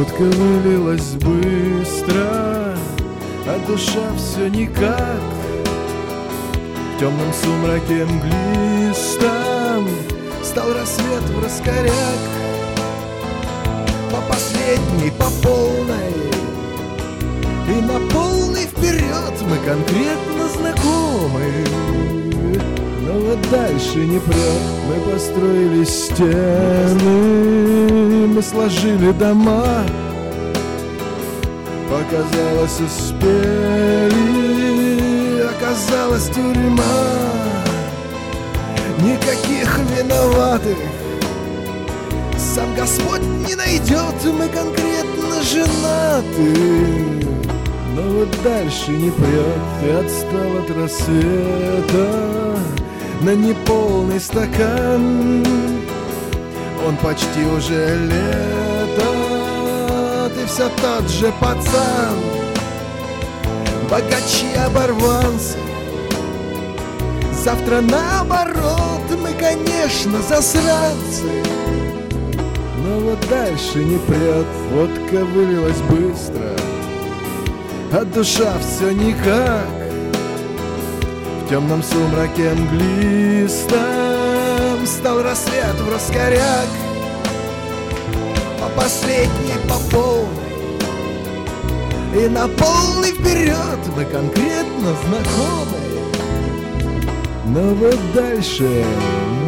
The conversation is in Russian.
Водка вылилась быстро, а душа все никак. В темном сумраке мглистом стал рассвет в раскоряк. По последней, по полной и на полный вперед мы конкретно знакомы. Но вот дальше не прет. Мы построили стены, мы сложили дома. Показалось, успели, оказалась тюрьма. Никаких виноватых сам Господь не найдет. Мы конкретно женаты. Но вот дальше не прет. Ты отстал от рассвета на неполный стакан. Он почти уже лето. Ты все тот же пацан. Богачи-оборванцы. Завтра наоборот. Мы, конечно, засранцы. Но вот дальше не прет. Водка вылилась быстро, а душа все никак. В темном сумраке мглистом стал рассвет в раскоряк. По последней, по полной и на полный вперед мы конкретно знакомы. Но вот дальше